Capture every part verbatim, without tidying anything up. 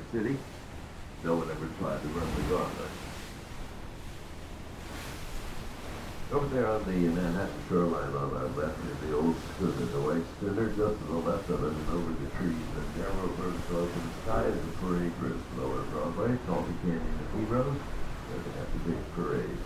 City. No one ever tried to run the gauntlet. Over there on the Manhattan shoreline on our left is the old schooner, the white schooner. Just to the left of it and over the trees and narrow vertical open sky is the parade route. Lower Broadway, called the Canyon of Heroes, where they have the big parade.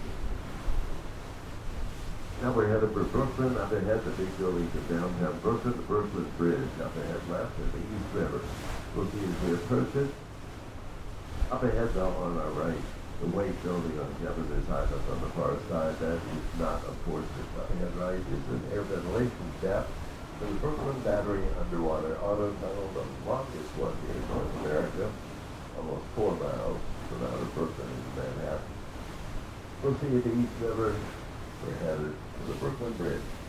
Now we're headed for Brooklyn. Up ahead, the big buildings of downtown Brooklyn, the Brooklyn Bridge. Up ahead left is the East River. We'll see as we approach it. Up ahead, though, on our right, the white building on Governor's Island on the far side, that is not a fortress. Up ahead right is an air ventilation shaft for the Brooklyn Battery Underwater Auto Tunnel, the longest one here in North America, almost four miles from out of Brooklyn into Manhattan. We'll see you at the East River. We're headed to the Brooklyn Bridge.